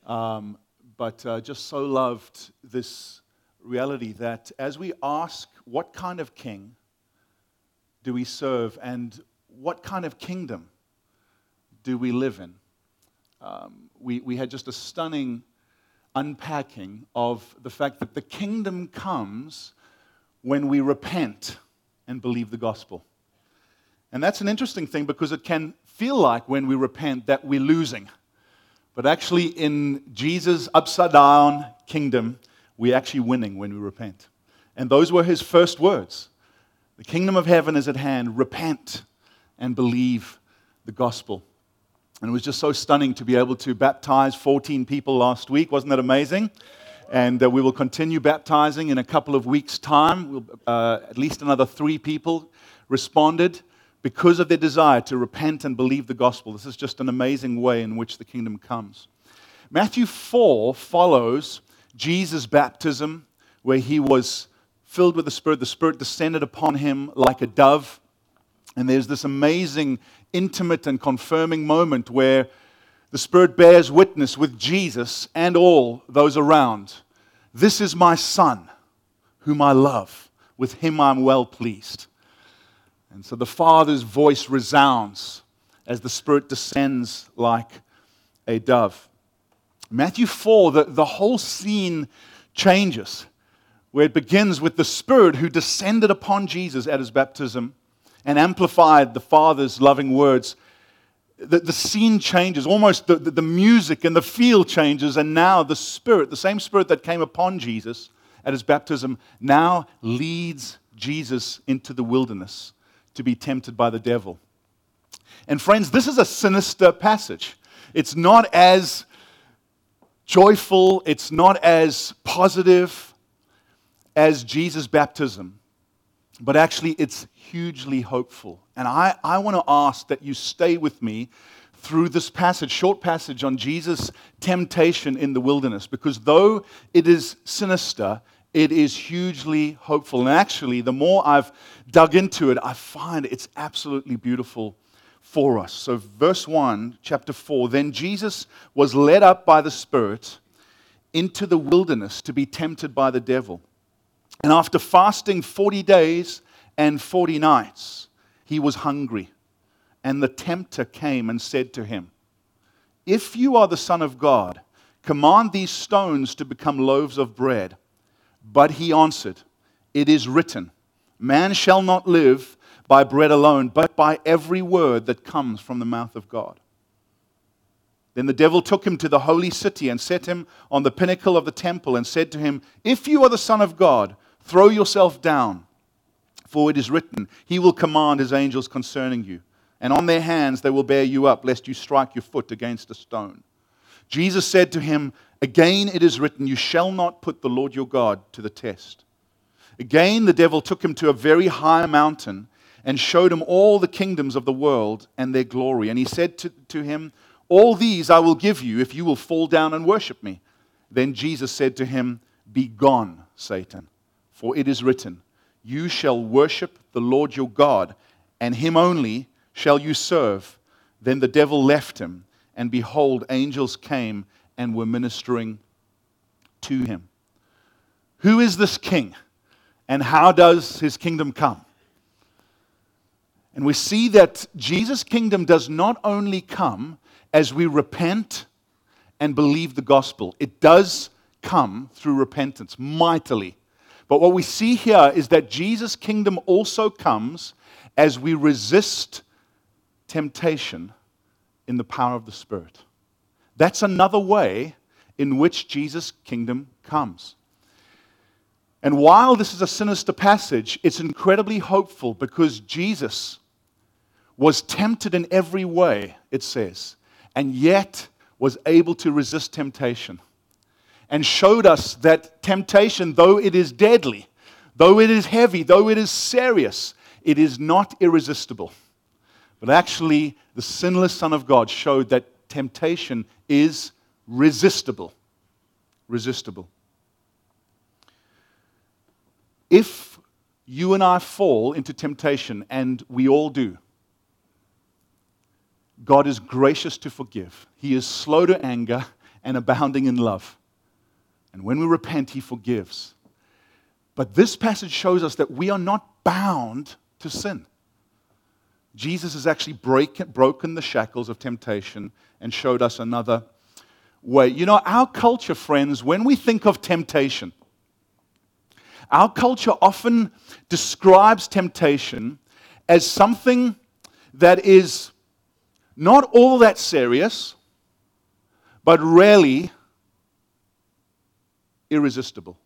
But just so loved this reality that as we ask, what kind of king do we serve and what kind of kingdom do we live in? We had just a stunning unpacking of the fact that the kingdom comes when we repent and believe the gospel. And that's an interesting thing because it can feel like when we repent that we're losing. But actually in Jesus' upside down kingdom, we're actually winning when we repent. And those were his first words. The kingdom of heaven is at hand. Repent and believe the gospel. And it was just so stunning to be able to baptize 14 people last week. Wasn't that amazing? And we will continue baptizing in a couple of weeks' time. At least another 3 people responded because of their desire to repent and believe the gospel. This is just an amazing way in which the kingdom comes. Matthew 4 follows Jesus' baptism, where he was filled with the Spirit. The Spirit descended upon him like a dove. And there's this amazing, intimate and confirming moment where the Spirit bears witness with Jesus and all those around. This is my Son, whom I love. With him I'm well pleased. And so the Father's voice resounds as the Spirit descends like a dove. Matthew 4, the whole scene changes, where it begins with the Spirit who descended upon Jesus at his baptism and amplified the Father's loving words. The scene changes, almost the music and the feel changes, and now the Spirit, the same Spirit that came upon Jesus at his baptism, now leads Jesus into the wilderness to be tempted by the devil. And friends, this is a sinister passage. It's not as joyful, it's not as positive as Jesus' baptism, but actually it's hugely hopeful. And I want to ask that you stay with me through this passage, short passage on Jesus' temptation in the wilderness, because though it is sinister, it is hugely hopeful. And actually, the more I've dug into it, I find it's absolutely beautiful for us. So verse 1, chapter 4, then Jesus was led up by the Spirit into the wilderness to be tempted by the devil. And after fasting 40 days and 40 nights, he was hungry. And the tempter came and said to him, if you are the Son of God, command these stones to become loaves of bread. But he answered, it is written, man shall not live by bread alone, but by every word that comes from the mouth of God. Then the devil took him to the holy city and set him on the pinnacle of the temple and said to him, if you are the Son of God, throw yourself down, for it is written, he will command his angels concerning you, and on their hands they will bear you up, lest you strike your foot against a stone. Jesus said to him, again it is written, you shall not put the Lord your God to the test. Again the devil took him to a very high mountain and showed him all the kingdoms of the world and their glory. And he said to him, all these I will give you if you will fall down and worship me. Then Jesus said to him, begone, Satan, for it is written, you shall worship the Lord your God, and him only shall you serve. Then the devil left him, and behold, angels came and were ministering to him. Who is this king, and how does his kingdom come? And we see that Jesus' kingdom does not only come as we repent and believe the gospel. It does come through repentance, mightily. But what we see here is that Jesus' kingdom also comes as we resist temptation in the power of the Spirit. That's another way in which Jesus' kingdom comes. And while this is a sinister passage, it's incredibly hopeful because Jesus was tempted in every way, it says, and yet was able to resist temptation. And showed us that temptation, though it is deadly, though it is heavy, though it is serious, it is not irresistible. But actually, the sinless Son of God showed that temptation is resistible. Resistible. If you and I fall into temptation, and we all do, God is gracious to forgive. He is slow to anger, and abounding in love. And when we repent, He forgives. But this passage shows us that we are not bound to sin. Jesus has actually broken the shackles of temptation and showed us another way. You know, our culture, friends, when we think of temptation, our culture often describes temptation as something that is not all that serious, but rarely irresistible.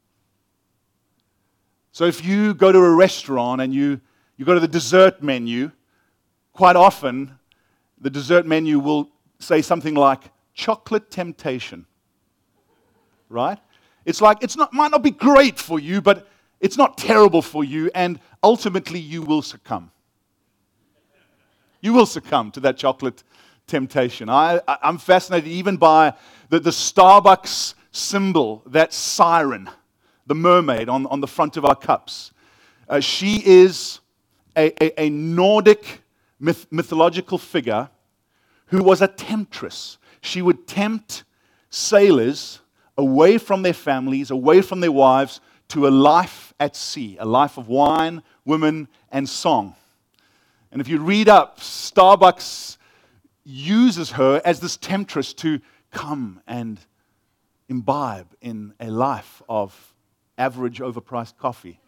So if you go to a restaurant and you go to the dessert menu, quite often the dessert menu will say something like chocolate temptation. Right? It's like might not be great for you, but it's not terrible for you, and ultimately you will succumb. You will succumb to that chocolate temptation. I'm fascinated even by the Starbucks symbol, that siren, the mermaid on the front of our cups. She is a Nordic mythological figure who was a temptress. She would tempt sailors away from their families, away from their wives, to a life at sea, a life of wine, women, and song. And if you read up, Starbucks uses her as this temptress to come and imbibe in a life of average overpriced coffee.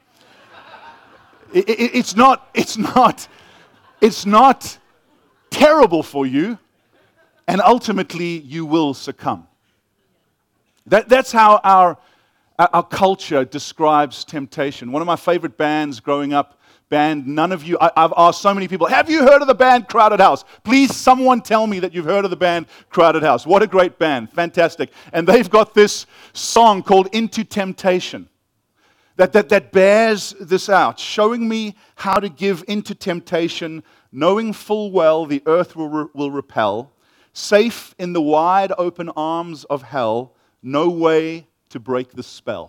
It's not terrible for you, and ultimately you will succumb. That's how our culture describes temptation. One of my favorite bands growing up, none of you, I've asked so many people, have you heard of the band Crowded House? Please, someone tell me that you've heard of the band Crowded House. What a great band, fantastic. And they've got this song called Into Temptation that bears this out, showing me how to give into temptation, knowing full well the earth will repel, safe in the wide open arms of hell, no way to break the spell.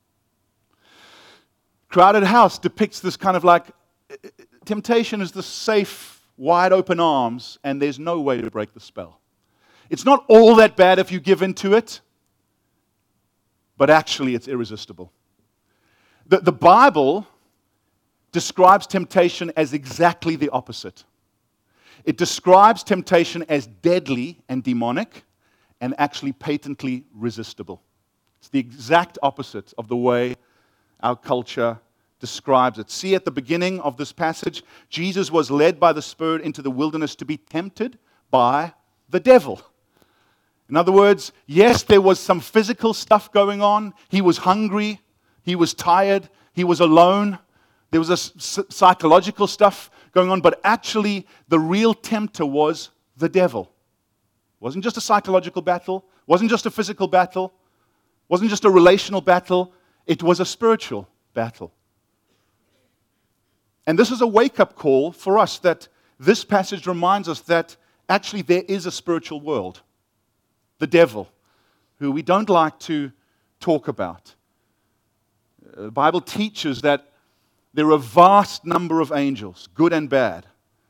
Crowded House depicts this kind of like, temptation is the safe, wide open arms, and there's no way to break the spell. It's not all that bad if you give into it, but actually it's irresistible. The Bible describes temptation as exactly the opposite. It describes temptation as deadly and demonic, and actually patently resistible. It's the exact opposite of the way our culture describes it. See, at the beginning of this passage, Jesus was led by the Spirit into the wilderness to be tempted by the devil. In other words, yes, there was some physical stuff going on. He was hungry. He was tired. He was alone. There was a psychological stuff going on, but actually the real tempter was the devil. It wasn't just a psychological battle. It wasn't just a physical battle. It wasn't just a relational battle. It was a spiritual battle. And this is a wake-up call for us, that this passage reminds us that actually there is a spiritual world. The devil, who we don't like to talk about. The Bible teaches that there are a vast number of angels, good and bad.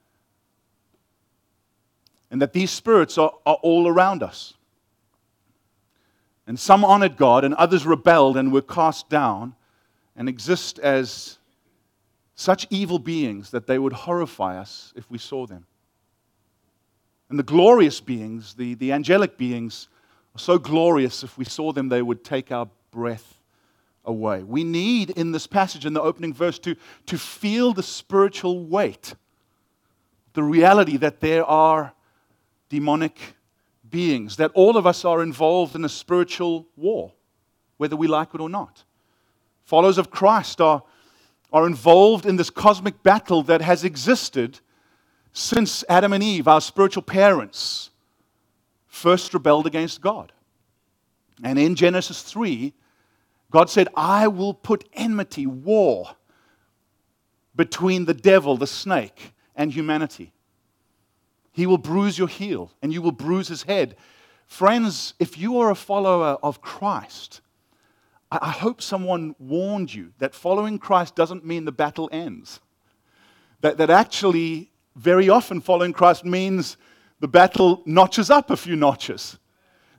And that these spirits are all around us. And some honored God, and others rebelled and were cast down, and exist as such evil beings that they would horrify us if we saw them. And the glorious beings, the angelic beings, are so glorious, if we saw them, they would take our breath away. We need, in this passage, in the opening verse, to feel the spiritual weight, the reality that there are demonic beings, that all of us are involved in a spiritual war, whether we like it or not. Followers of Christ are involved in this cosmic battle that has existed since Adam and Eve, our spiritual parents, first rebelled against God. And in Genesis 3, God said, I will put enmity, war, between the devil, the snake, and humanity. He will bruise your heel, and you will bruise his head. Friends, if you are a follower of Christ, I hope someone warned you that following Christ doesn't mean the battle ends. That actually, very often following Christ means the battle notches up a few notches.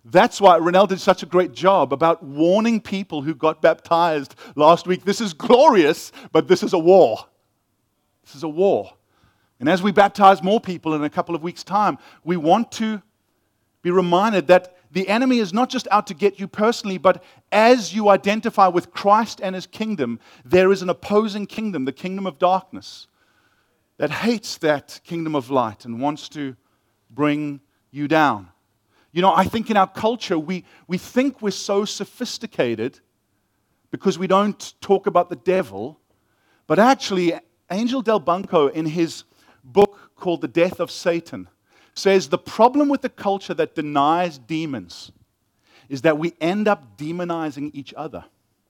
That's why Renelle did such a great job about warning people who got baptized last week. This is glorious, but this is a war. This is a war. And as we baptize more people in a couple of weeks' time, we want to be reminded that the enemy is not just out to get you personally, but as you identify with Christ and His kingdom, there is an opposing kingdom, the kingdom of darkness, that hates that kingdom of light and wants to bring you down. You know, I think in our culture, we think we're so sophisticated because we don't talk about the devil, but actually, Angel Del Banco, in his book called The Death of Satan, says the problem with the culture that denies demons is that we end up demonizing each other.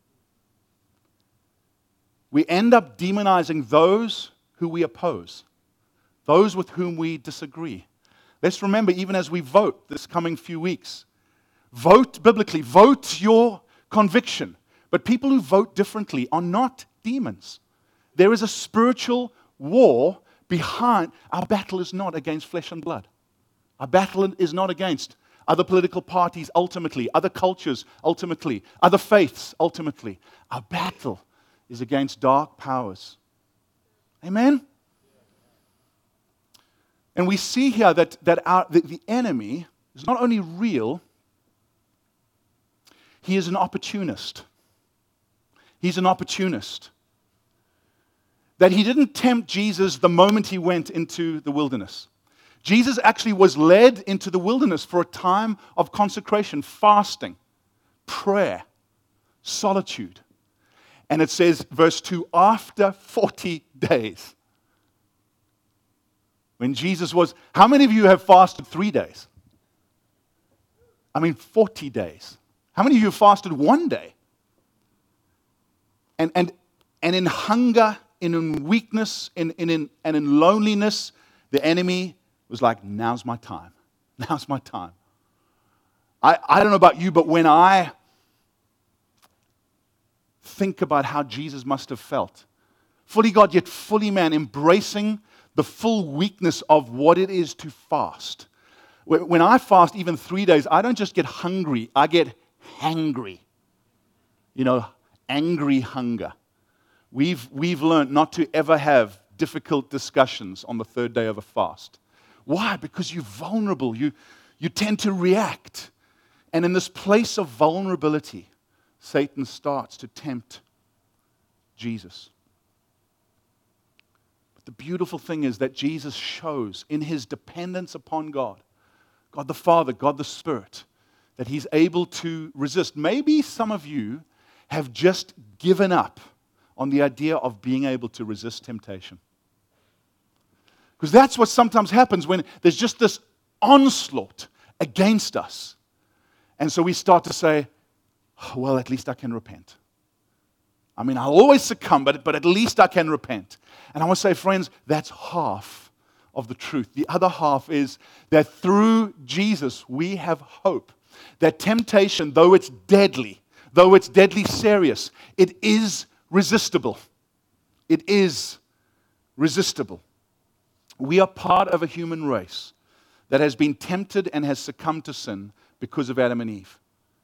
We end up demonizing those who we oppose, those with whom we disagree. Let's remember, even as we vote this coming few weeks, vote biblically, vote your conviction. But people who vote differently are not demons. There is a spiritual war behind. Our battle is not against flesh and blood. Our battle is not against other political parties ultimately, other cultures ultimately, other faiths ultimately. Our battle is against dark powers. Amen? And we see here that the enemy is not only real, he is an opportunist. He's an opportunist. That he didn't tempt Jesus the moment he went into the wilderness. Jesus actually was led into the wilderness for a time of consecration, fasting, prayer, solitude. And it says, verse 2, after 40 days. When Jesus was, how many of you have fasted 3 days? 40 days. How many of you have fasted 1 day? And in hunger, in weakness, and in loneliness, the enemy was like, now's my time. Now's my time. I don't know about you, but when I think about how Jesus must have felt, fully God yet fully man, embracing the full weakness of what it is to fast. When I fast even 3 days, I don't just get hungry, I get hangry. You know, angry hunger. We've learned not to ever have difficult discussions on the third day of a fast. Why? Because you're vulnerable. You tend to react. And in this place of vulnerability, Satan starts to tempt Jesus. But the beautiful thing is that Jesus shows in His dependence upon God, God the Father, God the Spirit, that He's able to resist. Maybe some of you have just given up on the idea of being able to resist temptation. Because that's what sometimes happens when there's just this onslaught against us. And so we start to say, oh, well, at least I can repent. I'll always succumb, but at least I can repent. And I want to say, friends, that's half of the truth. The other half is that through Jesus, we have hope. That temptation, though it's deadly serious, it is resistible. It is resistible. We are part of a human race that has been tempted and has succumbed to sin because of Adam and Eve.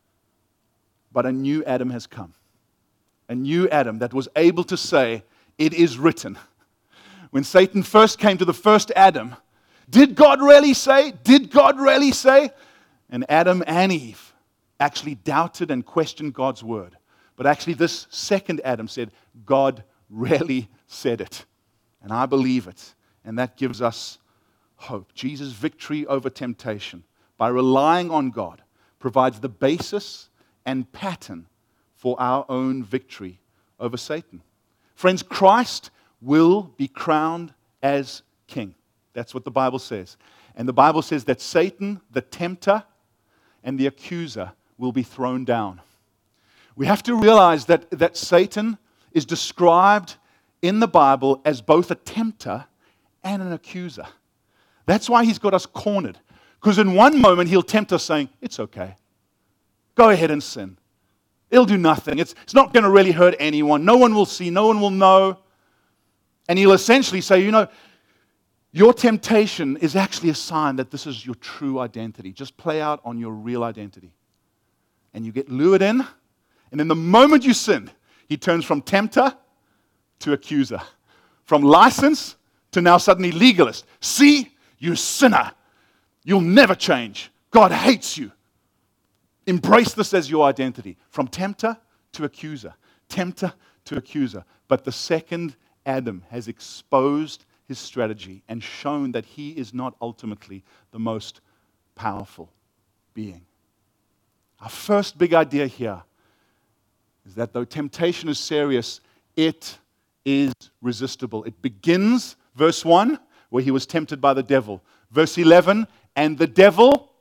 But a new Adam has come. A new Adam that was able to say, it is written. When Satan first came to the first Adam, did God really say? Did God really say? And Adam and Eve actually doubted and questioned God's word. But actually this second Adam said, God really said it. And I believe it. And that gives us hope. Jesus' victory over temptation by relying on God provides the basis and pattern for our own victory over Satan. Friends, Christ will be crowned as king. That's what the Bible says. And the Bible says that Satan, the tempter, and the accuser will be thrown down. We have to realize that Satan is described in the Bible as both a tempter and an accuser. That's why he's got us cornered. Because in one moment he'll tempt us saying, it's okay. Go ahead and sin. It'll do nothing. It's not going to really hurt anyone. No one will see. No one will know. And he'll essentially say, Your temptation is actually a sign that this is your true identity. Just play out on your real identity. And you get lured in, and then the moment you sin, he turns from tempter to accuser. From license to now suddenly legalist. See, you sinner. You'll never change. God hates you. Embrace this as your identity. From tempter to accuser. Tempter to accuser. But the second Adam has exposed his strategy and shown that he is not ultimately the most powerful being. Our first big idea here is that though temptation is serious, it is resistible. It begins, verse 1, where he was tempted by the devil. Verse 11, and the devil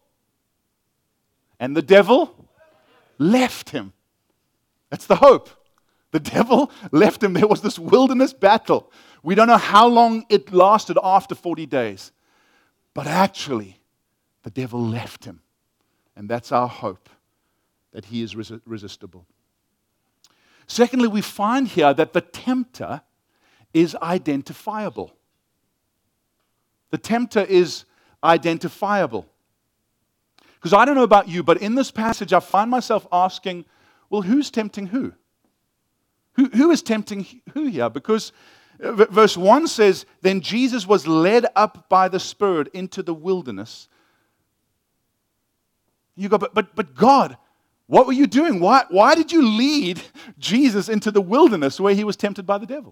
left him. That's the hope. The devil left him. There was this wilderness battle. We don't know how long it lasted after 40 days. But actually, the devil left him. And that's our hope, that he is resistible. Secondly, we find here that the tempter is identifiable. The tempter is identifiable. Because I don't know about you, but in this passage I find myself asking, well, who's tempting who? Who is tempting who here? Because verse 1 says, then Jesus was led up by the Spirit into the wilderness. You go, but God, what were you doing? Why did you lead Jesus into the wilderness where he was tempted by the devil?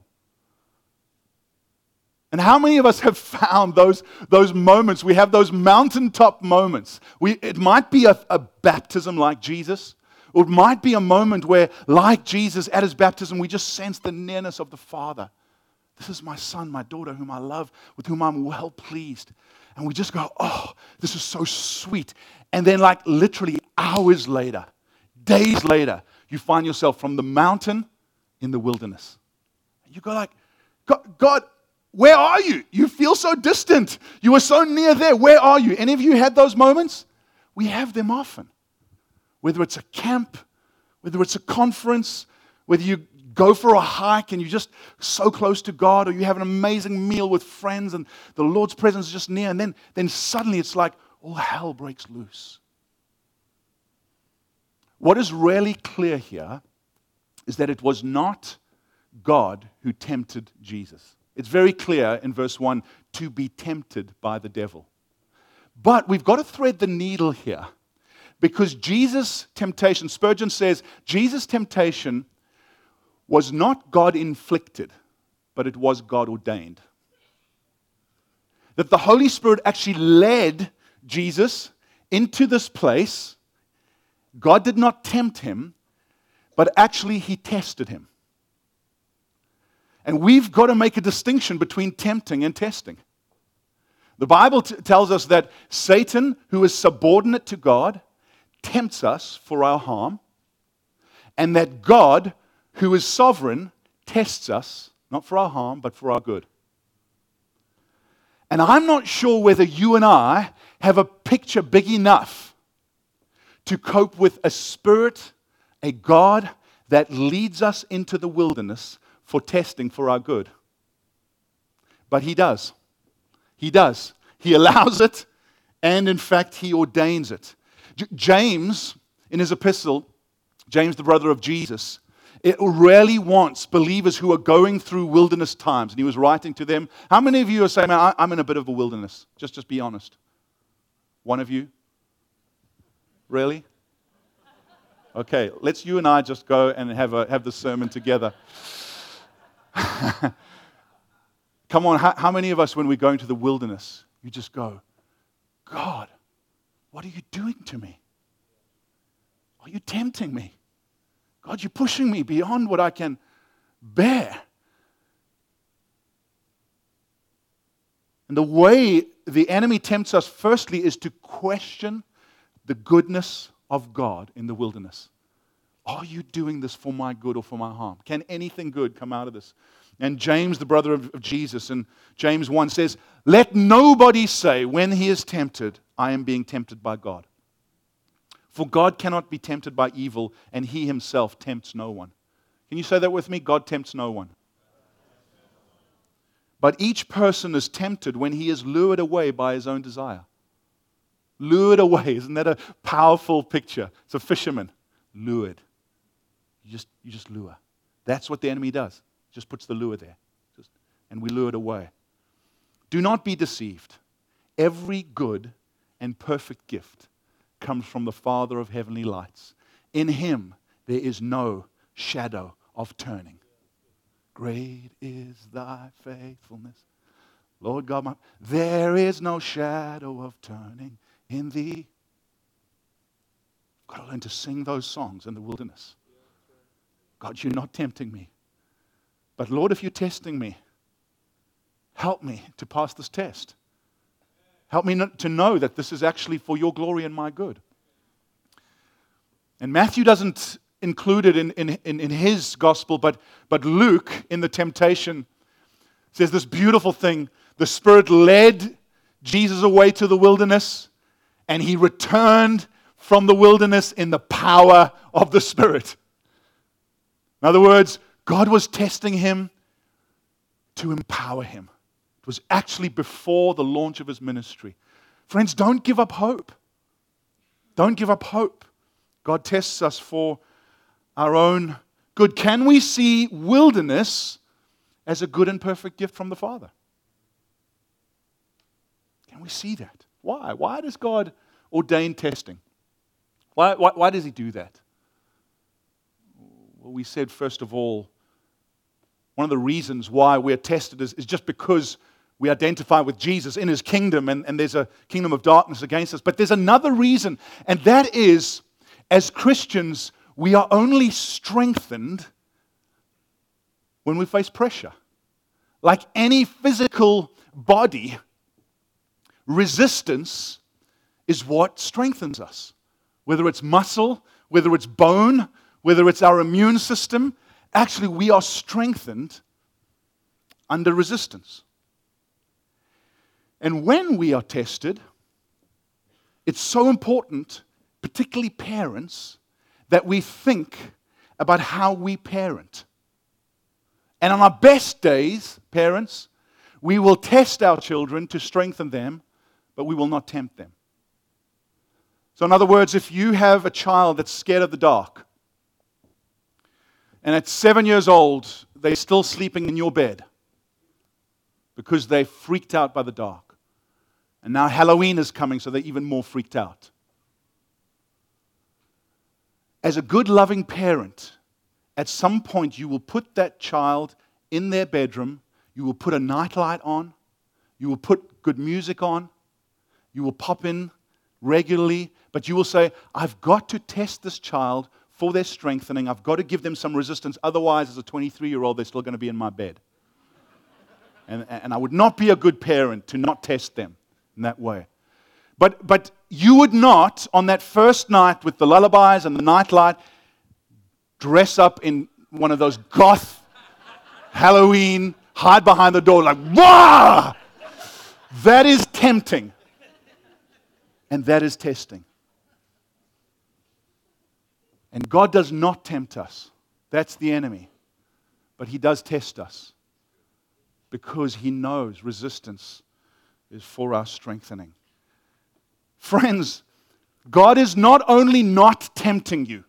And how many of us have found those moments? We have those mountaintop moments. It might be a baptism like Jesus, or it might be a moment where, like Jesus at his baptism, we just sense the nearness of the Father. This is my son, my daughter, whom I love, with whom I'm well pleased. And we just go, oh, this is so sweet. And then like literally hours later, days later, you find yourself from the mountain in the wilderness. You go like, God, where are you? You feel so distant. You were so near there. Where are you? Any of you had those moments? We have them often. Whether it's a camp, whether it's a conference, whether you go for a hike and you're just so close to God, or you have an amazing meal with friends and the Lord's presence is just near, and then suddenly it's like all hell breaks loose. What is really clear here is that it was not God who tempted Jesus. It's very clear in verse 1 to be tempted by the devil. But we've got to thread the needle here, because Jesus' temptation, Spurgeon says, Jesus' temptation was not God-inflicted, but it was God-ordained. That the Holy Spirit actually led Jesus into this place. God did not tempt him, but actually he tested him. And we've got to make a distinction between tempting and testing. The Bible tells us that Satan, who is subordinate to God, tempts us for our harm, and that God, who is sovereign, tests us, not for our harm, but for our good. And I'm not sure whether you and I have a picture big enough to cope with a spirit, a God that leads us into the wilderness for testing for our good. But he does. He does. He allows it, and in fact, he ordains it. James, in his epistle, James, the brother of Jesus, it really wants believers who are going through wilderness times, and he was writing to them. How many of you are saying, man, I'm in a bit of a wilderness? Just be honest. One of you? Really? Okay, let's you and I just go and have the sermon together. Come on, how many of us, when we go into the wilderness, you just go, God, what are you doing to me? Are you tempting me? God, you're pushing me beyond what I can bear. And the way the enemy tempts us, firstly, is to question the goodness of God in the wilderness. Are you doing this for my good or for my harm? Can anything good come out of this? And James, the brother of Jesus, in James 1 says, let nobody say when he is tempted, I am being tempted by God. For God cannot be tempted by evil, and he himself tempts no one. Can you say that with me? God tempts no one. But each person is tempted when he is lured away by his own desire. Lured away. Isn't that a powerful picture? It's a fisherman. Lured. You just lure. That's what the enemy does. Just puts the lure there. And we lure it away. Do not be deceived. Every good and perfect gift comes from the Father of heavenly lights. In Him there is no shadow of turning. Great is thy faithfulness, Lord God. There is no shadow of turning in thee. I've got to learn to sing those songs in the wilderness. God, you're not tempting me. But Lord, if you're testing me, help me to pass this test. Help me to know that this is actually for your glory and my good. And Matthew doesn't include it in his gospel, but Luke, in the temptation, says this beautiful thing. The Spirit led Jesus away to the wilderness, and He returned from the wilderness in the power of the Spirit. In other words, God was testing him to empower him. It was actually before the launch of his ministry. Friends, don't give up hope. Don't give up hope. God tests us for our own good. Can we see wilderness as a good and perfect gift from the Father? Can we see that? Why? Why does God ordain testing? Why does He do that? Well, we said, first of all, one of the reasons why we're tested is just because we identify with Jesus in His kingdom, and there's a kingdom of darkness against us. But there's another reason, and that is, as Christians, we are only strengthened when we face pressure. Like any physical body, resistance is what strengthens us. Whether it's muscle, whether it's bone, whether it's our immune system, actually we are strengthened under resistance. And when we are tested, it's so important, particularly parents, that we think about how we parent. And on our best days, parents, we will test our children to strengthen them, but we will not tempt them. So in other words, if you have a child that's scared of the dark, and at 7 years old, they're still sleeping in your bed because they freaked out by the dark. And now Halloween is coming, so they're even more freaked out. As a good, loving parent, at some point you will put that child in their bedroom, you will put a nightlight on, you will put good music on, you will pop in regularly, but you will say, I've got to test this child for their strengthening. I've got to give them some resistance. Otherwise, as a 23-year-old, they're still going to be in my bed. And I would not be a good parent to not test them in that way. But you would not, on that first night with the lullabies and the nightlight, dress up in one of those goth Halloween, hide behind the door like, wah! That is tempting. And that is testing. And God does not tempt us. That's the enemy. But He does test us because He knows resistance is for our strengthening. Friends, God is not only not tempting you,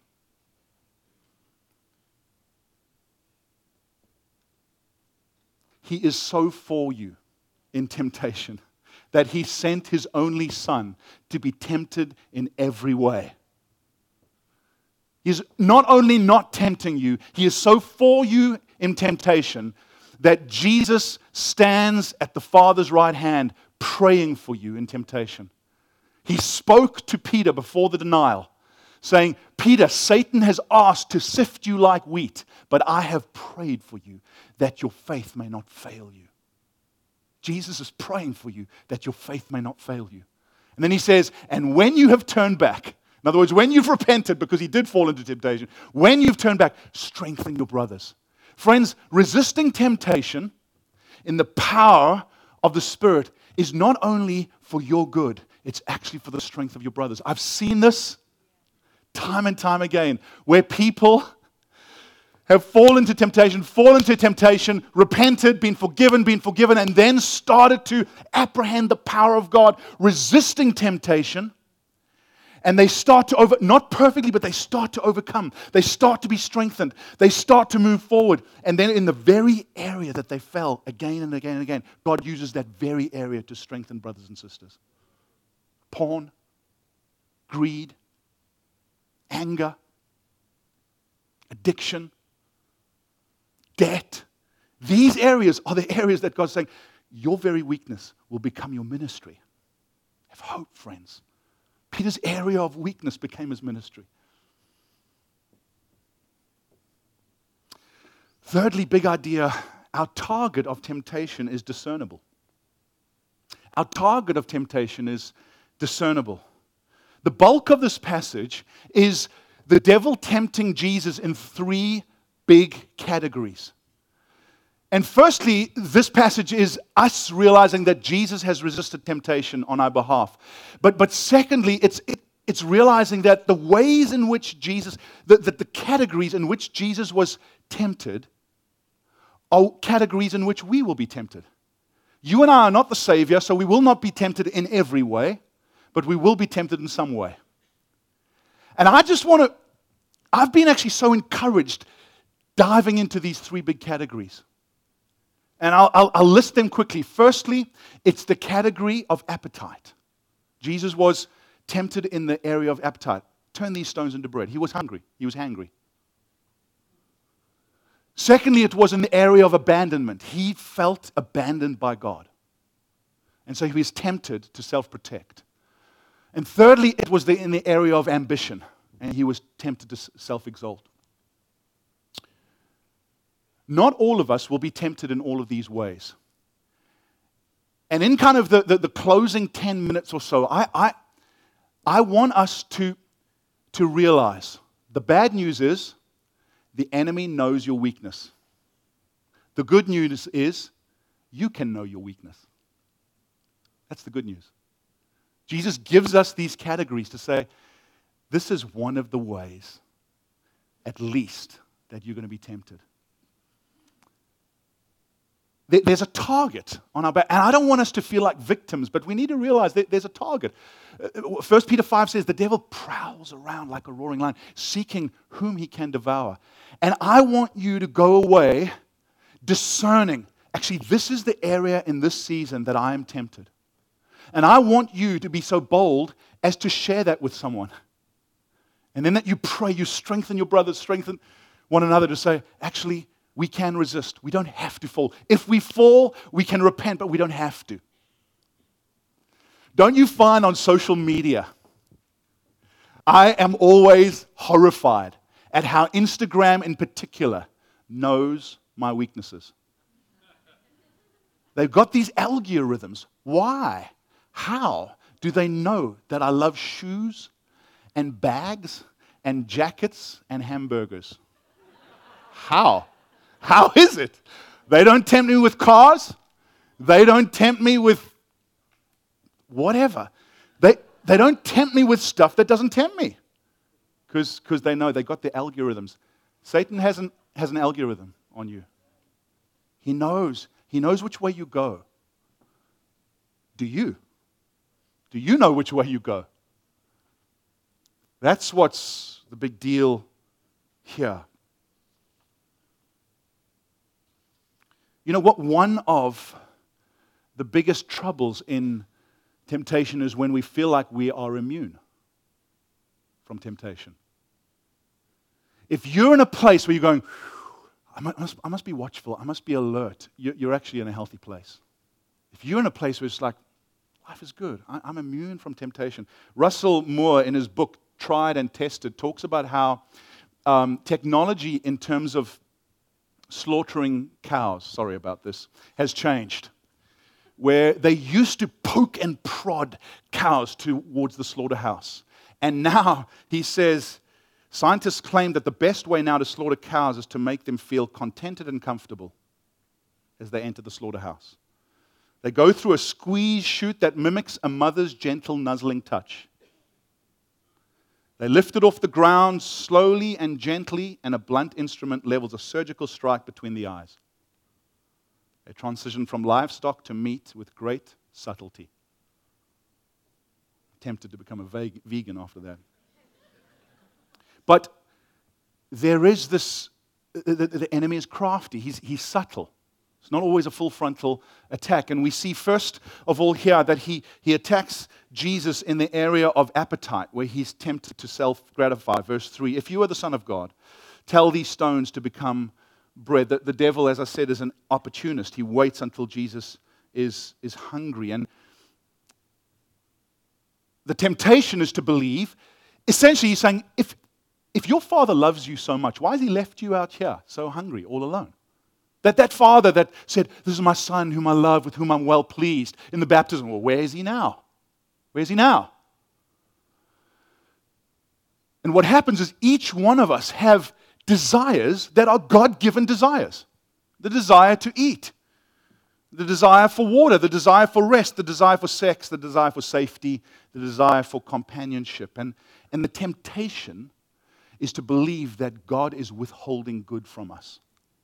He is so for you in temptation that He sent His only Son to be tempted in every way. He's not only not tempting you, He is so for you in temptation that Jesus stands at the Father's right hand praying for you in temptation. He spoke to Peter before the denial, saying, Peter, Satan has asked to sift you like wheat, but I have prayed for you that your faith may not fail you. Jesus is praying for you that your faith may not fail you. And then He says, and when you have turned back, in other words, when you've repented, because he did fall into temptation, when you've turned back, strengthen your brothers. Friends, resisting temptation in the power of the Spirit is not only for your good, it's actually for the strength of your brothers. I've seen this time and time again, where people have fallen to temptation, repented, been forgiven, and then started to apprehend the power of God, resisting temptation. And they start to not perfectly, but they start to overcome. They start to be strengthened. They start to move forward. And then in the very area that they fell again and again and again, God uses that very area to strengthen brothers and sisters. Porn, greed, anger, addiction, debt. These areas are the areas that God's saying, your very weakness will become your ministry. Have hope, friends. Peter's area of weakness became his ministry. Thirdly, big idea, our target of temptation is discernible. Our target of temptation is discernible. The bulk of this passage is the devil tempting Jesus in three big categories. And firstly, this passage is us realizing that Jesus has resisted temptation on our behalf. But secondly, it's realizing that the ways in which Jesus, that the categories in which Jesus was tempted are categories in which we will be tempted. You and I are not the Savior, so we will not be tempted in every way, but we will be tempted in some way. And I've been actually so encouraged diving into these three big categories. And I'll list them quickly. Firstly, it's the category of appetite. Jesus was tempted in the area of appetite. Turn these stones into bread. He was hungry. He was hangry. Secondly, it was in the area of abandonment. He felt abandoned by God. And so he was tempted to self-protect. And thirdly, it was in the area of ambition. And he was tempted to self-exalt. Not all of us will be tempted in all of these ways. And in kind of the closing 10 minutes or so, I want us to realize the bad news is the enemy knows your weakness. The good news is you can know your weakness. That's the good news. Jesus gives us these categories to say, this is one of the ways, at least, that you're going to be tempted. There's a target on our back. And I don't want us to feel like victims, but we need to realize that there's a target. 1 Peter 5 says, the devil prowls around like a roaring lion, seeking whom he can devour. And I want you to go away discerning, actually, this is the area in this season that I am tempted. And I want you to be so bold as to share that with someone. And then that you pray, you strengthen your brothers, strengthen one another to say, actually, we can resist. We don't have to fall. If we fall, we can repent, but we don't have to. Don't you find on social media, I am always horrified at how Instagram in particular knows my weaknesses. They've got these algorithms. Why? How do they know that I love shoes and bags and jackets and hamburgers? How? How is it? They don't tempt me with cars. They don't tempt me with whatever. They don't tempt me with stuff that doesn't tempt me. Because they know they got the algorithms. Satan has an algorithm on you. He knows. He knows which way you go. Do you? Do you know which way you go? That's what's the big deal here. You know what? One of the biggest troubles in temptation is when we feel like we are immune from temptation. If you're in a place where you're going, I must be watchful, I must be alert, you're actually in a healthy place. If you're in a place where it's like, life is good, I'm immune from temptation. Russell Moore, in his book, Tried and Tested, talks about how technology in terms of slaughtering cows, sorry about this, has changed. Where they used to poke and prod cows towards the slaughterhouse. And now, he says, scientists claim that the best way now to slaughter cows is to make them feel contented and comfortable as they enter the slaughterhouse. They go through a squeeze chute that mimics a mother's gentle nuzzling touch. They lift it off the ground slowly and gently, and a blunt instrument levels a surgical strike between the eyes. They transition from livestock to meat with great subtlety. Tempted to become a vegan after that. But there is this, the enemy is crafty. He's subtle. It's not always a full frontal attack. And we see first of all here that he attacks Jesus in the area of appetite, where he's tempted to self-gratify. Verse 3, if you are the Son of God, tell these stones to become bread. The devil, as I said, is an opportunist. He waits until Jesus is hungry. And the temptation is to believe, essentially he's saying, if your Father loves you so much, why has he left you out here so hungry, all alone? That Father that said, this is my Son whom I love, with whom I'm well pleased, in the baptism, well, where is he now? Where is he now? And what happens is each one of us have desires that are God-given desires. The desire to eat, the desire for water, the desire for rest, the desire for sex, the desire for safety, the desire for companionship. And the temptation is to believe that God is withholding good from us.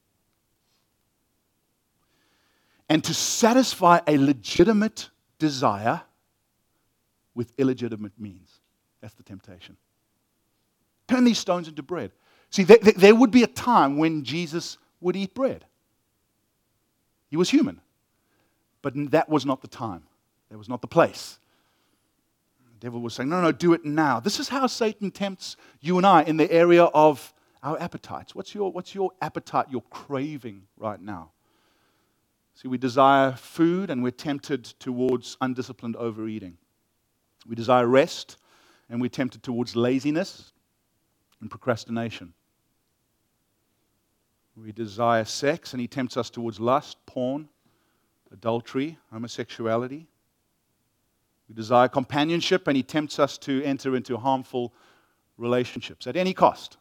And to satisfy a legitimate desire with illegitimate means. That's the temptation. Turn these stones into bread. See, there would be a time when Jesus would eat bread. He was human. But that was not the time. That was not the place. The devil was saying, no, do it now. This is how Satan tempts you and I in the area of our appetites. What's your appetite, your craving right now? See, we desire food and we're tempted towards undisciplined overeating. We desire rest and we're tempted towards laziness and procrastination. We desire sex and he tempts us towards lust, porn, adultery, homosexuality. We desire companionship and he tempts us to enter into harmful relationships at any cost.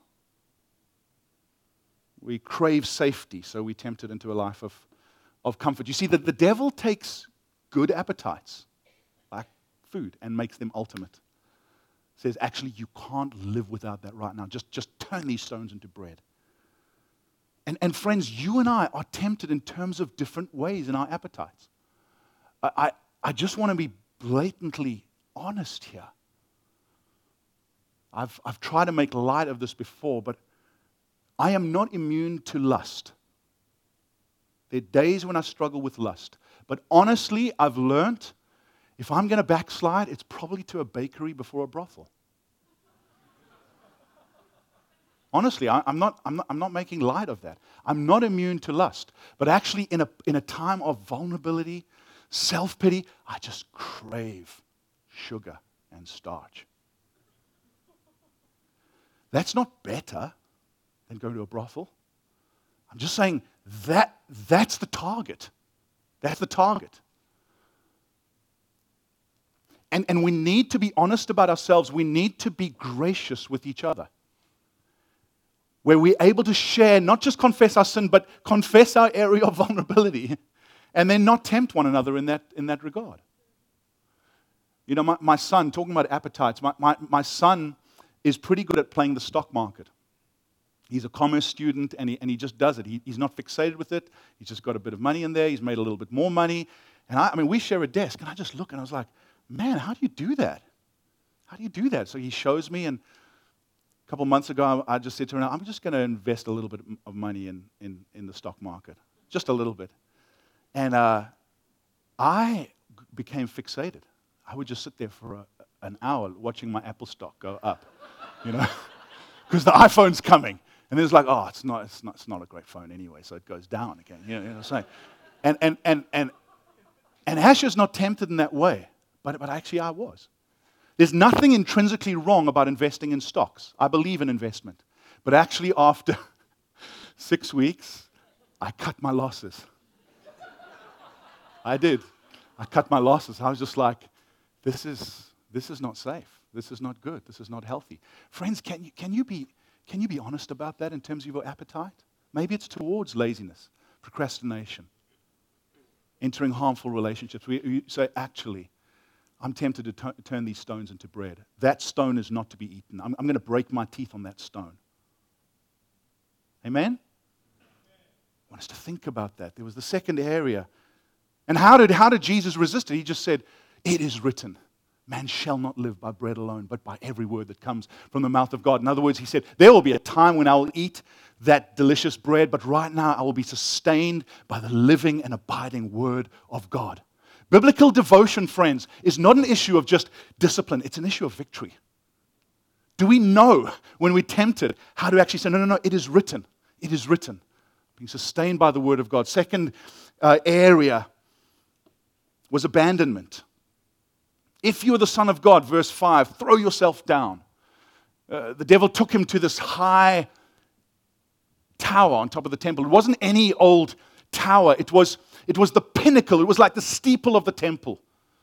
We crave safety, so we're tempted into a life of comfort. You see that the devil takes good appetites, like food, and makes them ultimate. Says, actually, you can't live without that right now. Just turn these stones into bread. And friends, you and I are tempted in terms of different ways in our appetites. I just want to be blatantly honest here. I've tried to make light of this before, but I am not immune to lust. There are days when I struggle with lust. But honestly, I've learned if I'm going to backslide, it's probably to a bakery before a brothel. Honestly, I'm not making light of that. I'm not immune to lust. But actually, in a time of vulnerability, self-pity, I just crave sugar and starch. That's not better than going to a brothel. I'm just saying that's the target. That's the target. And we need to be honest about ourselves. We need to be gracious with each other. Where we're able to share, not just confess our sin, but confess our area of vulnerability. And then not tempt one another in that regard. You know, my son, talking about appetites, my son is pretty good at playing the stock market. He's a commerce student, and he just does it. He's not fixated with it. He's just got a bit of money in there. He's made a little bit more money. And I mean, we share a desk, and I just look, and I was like, man, how do you do that? How do you do that? So he shows me, and a couple of months ago, I just said to him, I'm just going to invest a little bit of money in the stock market. Just a little bit. And I became fixated. I would just sit there for an hour watching my Apple stock go up, you know, because the iPhone's coming. And then it's like, oh, it's not a great phone anyway, so it goes down again. You know what I'm saying? And Asher's not tempted in that way, but actually I was. There's nothing intrinsically wrong about investing in stocks. I believe in investment. But actually after 6 weeks, I cut my losses. I did. I cut my losses. I was just like, this is not safe. This is not good. This is not healthy. Friends, can you be honest about that in terms of your appetite? Maybe it's towards laziness, procrastination, entering harmful relationships. You say, actually, I'm tempted to turn these stones into bread. That stone is not to be eaten. I'm going to break my teeth on that stone. Amen? I want us to think about that. There was the second area. And how did Jesus resist it? He just said, it is written, man shall not live by bread alone, but by every word that comes from the mouth of God. In other words, he said, there will be a time when I will eat that delicious bread, but right now I will be sustained by the living and abiding word of God. Biblical devotion, friends, is not an issue of just discipline. It's an issue of victory. Do we know when we're tempted how to actually say, no, it is written. It is written. Being sustained by the word of God. Second area was abandonment. If you are the Son of God, verse 5, throw yourself down. The devil took him to this high tower on top of the temple. It wasn't any old tower. It was the pinnacle. It was like the steeple of the temple.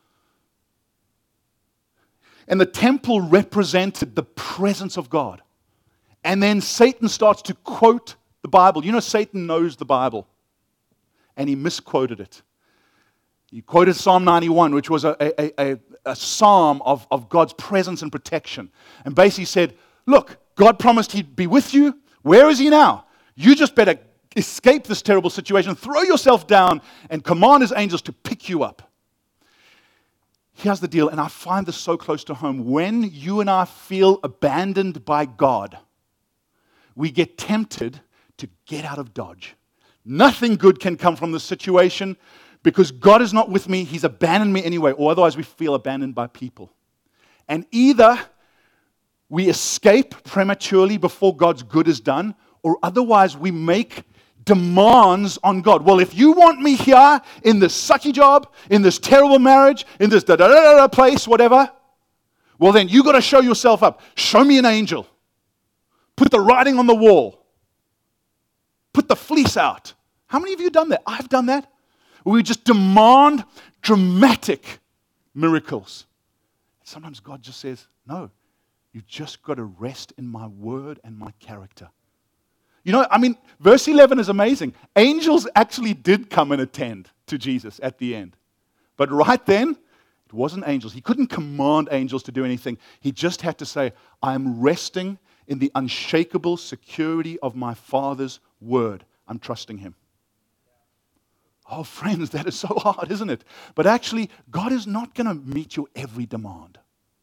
And the temple represented the presence of God. And then Satan starts to quote the Bible. You know, Satan knows the Bible. And he misquoted it. He quoted Psalm 91, which was a psalm of God's presence and protection. And basically said, look, God promised he'd be with you. Where is he now? You just better escape this terrible situation, throw yourself down, and command his angels to pick you up. Here's the deal, and I find this so close to home. When you and I feel abandoned by God, we get tempted to get out of Dodge. Nothing good can come from this situation because God is not with me. He's abandoned me anyway, or otherwise we feel abandoned by people. And either we escape prematurely before God's good is done, or otherwise we make demands on God. Well, if you want me here in this sucky job, in this terrible marriage, in this da-da-da-da place, whatever, well then you got to show yourself up. Show me an angel. Put the writing on the wall. Put the fleece out. How many of you have done that? I've done that. We just demand dramatic miracles. Sometimes God just says, no, you just got to rest in my word and my character. You know, I mean, verse 11 is amazing. Angels actually did come and attend to Jesus at the end. But right then, it wasn't angels. He couldn't command angels to do anything. He just had to say, I am resting in the unshakable security of my Father's word. I'm trusting him. Oh, friends, that is so hard, isn't it? But actually, God is not going to meet your every demand.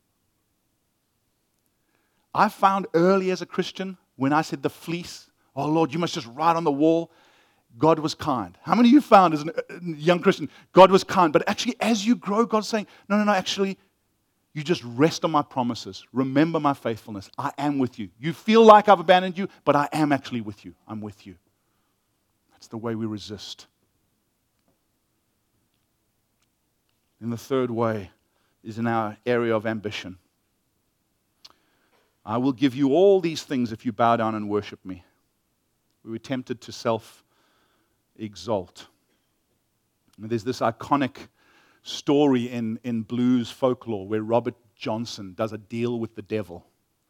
I found early as a Christian, when I said the fleece, oh, Lord, you must just write on the wall. God was kind. How many of you found as a young Christian, God was kind? But actually, as you grow, God's saying, no, actually, you just rest on my promises. Remember my faithfulness. I am with you. You feel like I've abandoned you, but I am actually with you. I'm with you. That's the way we resist. And the third way is in our area of ambition. I will give you all these things if you bow down and worship me. We were tempted to self-exalt. And there's this iconic story in blues folklore where Robert Johnson does a deal with the devil.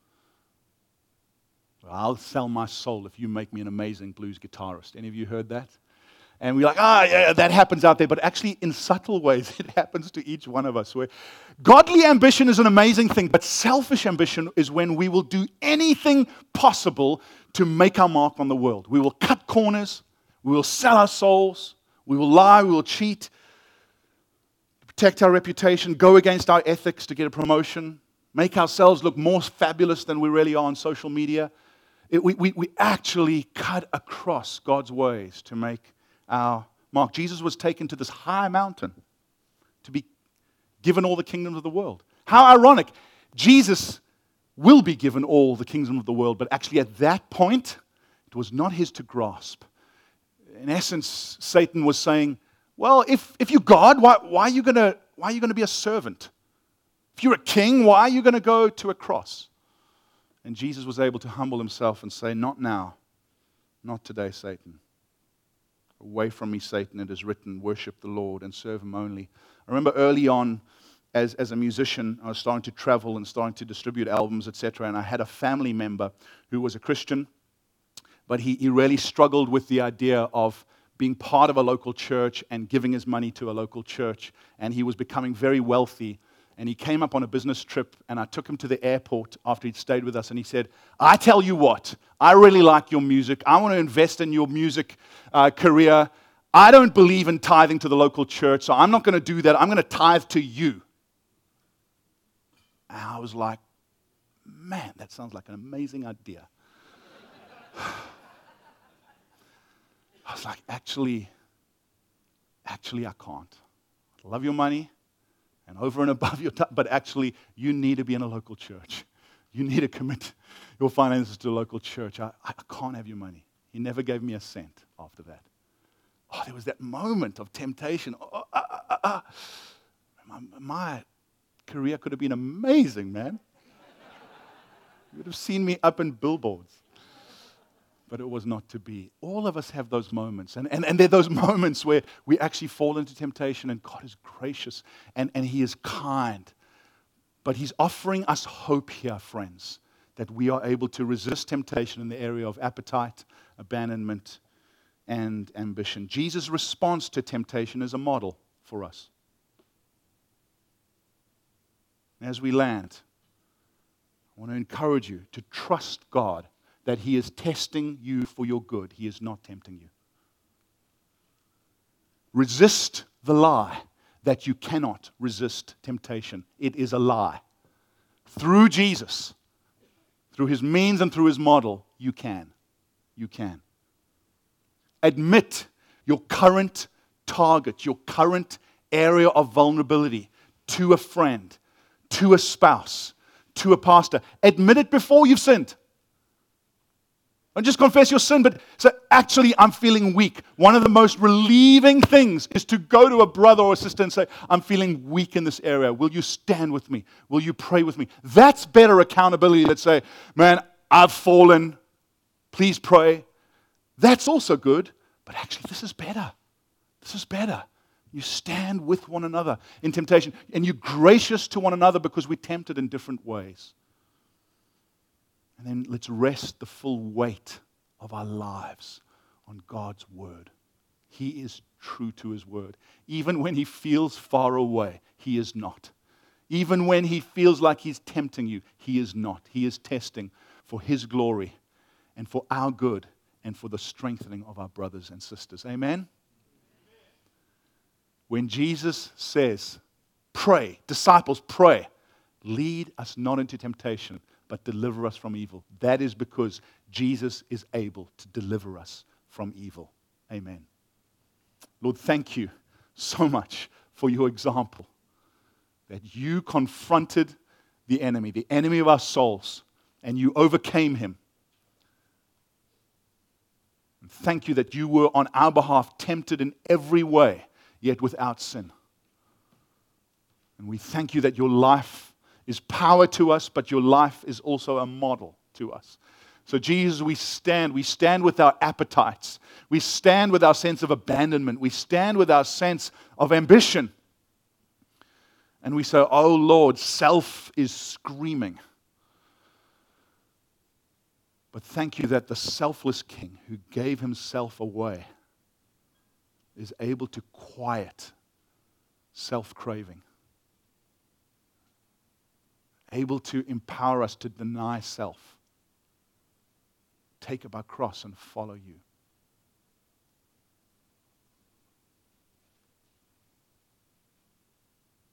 I'll sell my soul if you make me an amazing blues guitarist. Any of you heard that? And we're like, yeah, that happens out there. But actually, in subtle ways, it happens to each one of us. Where godly ambition is an amazing thing, but selfish ambition is when we will do anything possible to make our mark on the world. We will cut corners. We will sell our souls. We will lie. We will cheat. Protect our reputation. Go against our ethics to get a promotion. Make ourselves look more fabulous than we really are on social media. We actually cut across God's ways to make our mark. Jesus was taken to this high mountain to be given all the kingdoms of the world. How ironic. Jesus will be given all the kingdoms of the world, but actually at that point, it was not his to grasp. In essence, Satan was saying, well, if you're God, why are you going to be a servant? If you're a king, why are you going to go to a cross? And Jesus was able to humble himself and say, not now, not today, Satan. Away from me, Satan, it is written, worship the Lord and serve him only. I remember early on, as a musician, I was starting to travel and starting to distribute albums, etc. And I had a family member who was a Christian, but he really struggled with the idea of being part of a local church and giving his money to a local church. And he was becoming very wealthy. And he came up on a business trip, and I took him to the airport after he'd stayed with us, and he said, I tell you what, I really like your music. I want to invest in your music career. I don't believe in tithing to the local church, so I'm not going to do that. I'm going to tithe to you. And I was like, man, that sounds like an amazing idea. I was like, actually, I can't. I love your money. And over and above your time, but actually, you need to be in a local church. You need to commit your finances to a local church. I can't have your money. He never gave me a cent after that. Oh, there was that moment of temptation. My career could have been amazing, man. You would have seen me up in billboards. But it was not to be. All of us have those moments. And there are those moments where we actually fall into temptation, and God is gracious and He is kind. But He's offering us hope here, friends, that we are able to resist temptation in the area of appetite, abandonment, and ambition. Jesus' response to temptation is a model for us. As we land, I want to encourage you to trust God that He is testing you for your good. He is not tempting you. Resist the lie that you cannot resist temptation. It is a lie. Through Jesus, through His means and through His model, you can. You can. Admit your current target, your current area of vulnerability to a friend, to a spouse, to a pastor. Admit it before you've sinned. Don't just confess your sin, but say, actually, I'm feeling weak. One of the most relieving things is to go to a brother or a sister and say, I'm feeling weak in this area. Will you stand with me? Will you pray with me? That's better accountability than say, man, I've fallen. Please pray. That's also good, but actually, this is better. This is better. You stand with one another in temptation, and you're gracious to one another because we're tempted in different ways. And then let's rest the full weight of our lives on God's word. He is true to His word. Even when He feels far away, He is not. Even when He feels like He's tempting you, He is not. He is testing for His glory and for our good and for the strengthening of our brothers and sisters. Amen? When Jesus says, pray, disciples, pray, lead us not into temptation, but deliver us from evil. That is because Jesus is able to deliver us from evil. Amen. Lord, thank you so much for your example, that you confronted the enemy of our souls, and you overcame him. And thank you that you were on our behalf tempted in every way, yet without sin. And we thank you that your life is power to us, but your life is also a model to us. So Jesus, we stand with our appetites. We stand with our sense of abandonment. We stand with our sense of ambition. And we say, oh Lord, self is screaming. But thank you that the selfless King who gave Himself away is able to quiet self-craving. Able to empower us to deny self, take up our cross and follow you.